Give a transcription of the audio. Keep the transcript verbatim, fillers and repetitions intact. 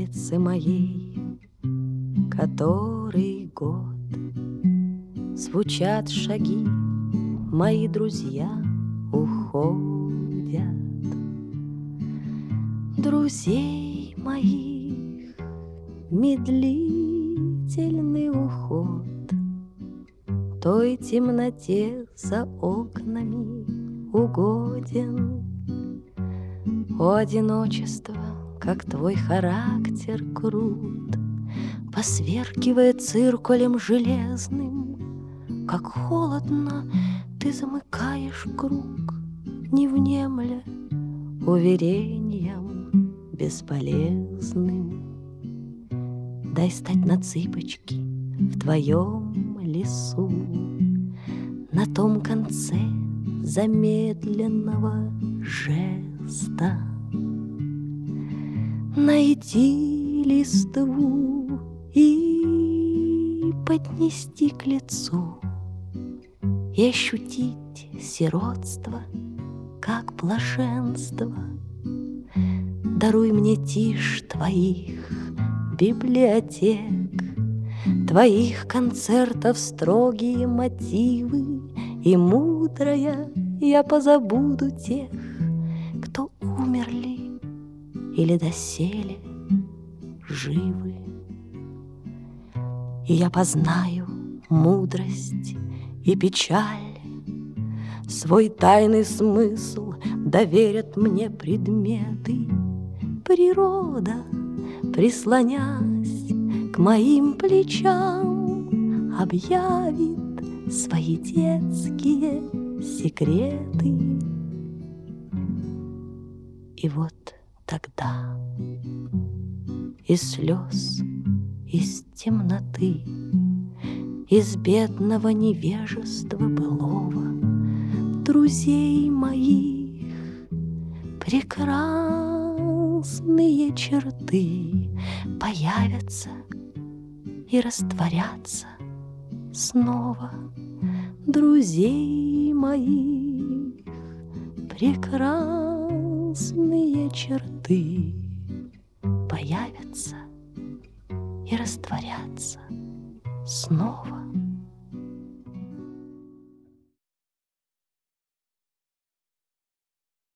улице моей который год звучат шаги, мои друзья уходят. Друзей моих медлительный уход той темноте за окнами угоден. О, одиночество, как твой характер крут, посверкивая циркулем железным, как холодно ты замыкаешь круг, не внемля уверением бесполезным. Дай стать на цыпочки в твоем лесу, на том конце замедленного жеста. Найти листву и поднести к лицу, и ощутить сиротство, как блаженство. Даруй мне тишь твоих библиотек, твоих концертов строгие мотивы, и мудрая я позабуду тех, кто умерли или доселе живы. И я познаю мудрость и печаль, свой тайный смысл доверят мне предметы. Природа, прислонясь к моим плечам, объявит свои детские секреты. И вот тогда из слез, из темноты, из бедного невежества былого друзей моих прекрасные черты появятся и растворятся снова. Друзей моих прекрасные черты появятся и растворятся снова.